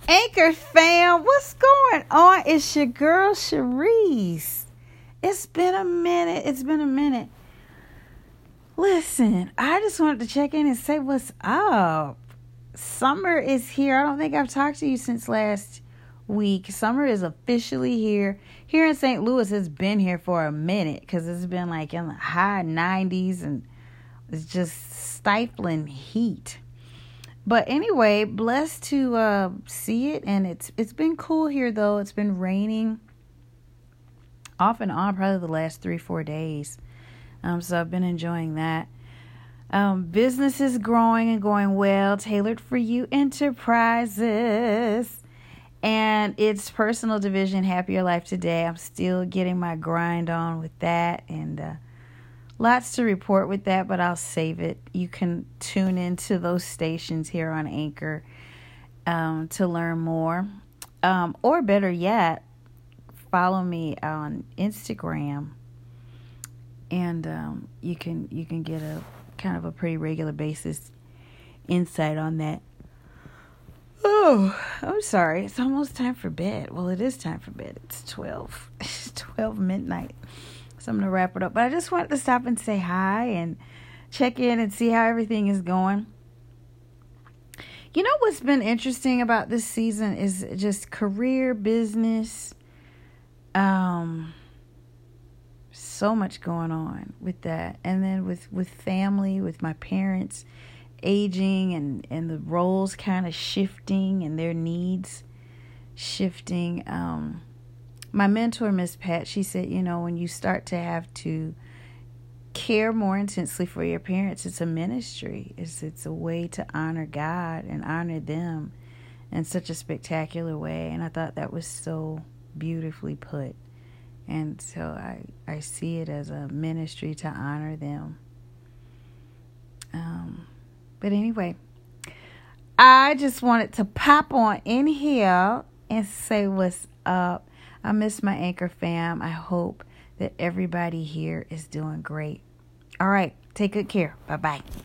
Anchor fam, what's going on? It's your girl Sharice. It's been a minute. Listen, I just wanted to check in and say what's up. Summer is here. I don't think I've talked to you since last week. Summer is officially here. Here in St. Louis, it's been here for a minute because it's been like in the high 90s and it's just stifling heat. But anyway, blessed to see it, and it's been cool here though. It's been raining off and on probably the last 3-4 days. So I've been enjoying that. Business is growing and going well. Tailored for You Enterprises. And it's personal division, Happier Life Today. I'm still getting my grind on with that, and lots to report with that, but I'll save it. You can tune into those stations here on Anchor to learn more. Or better yet, follow me on Instagram, and you can get a kind of a pretty regular basis insight on that. Oh, I'm sorry. It's almost time for bed. Well, it is time for bed. It's 12. It's 12 midnight. So I'm going to wrap it up. But I just wanted to stop and say hi and check in and see how everything is going. You know what's been interesting about this season is just career, business. So much going on with that. And then with family, with my parents aging and the roles kind of shifting and their needs shifting. My mentor, Miss Pat, she said, when you start to have to care more intensely for your parents, it's a ministry. It's a way to honor God and honor them in such a spectacular way. And I thought that was so beautifully put. And so I see it as a ministry to honor them. But anyway, I just wanted to pop on in here and say what's up. I miss my Anchor fam. I hope that everybody here is doing great. All right. Take good care. Bye-bye.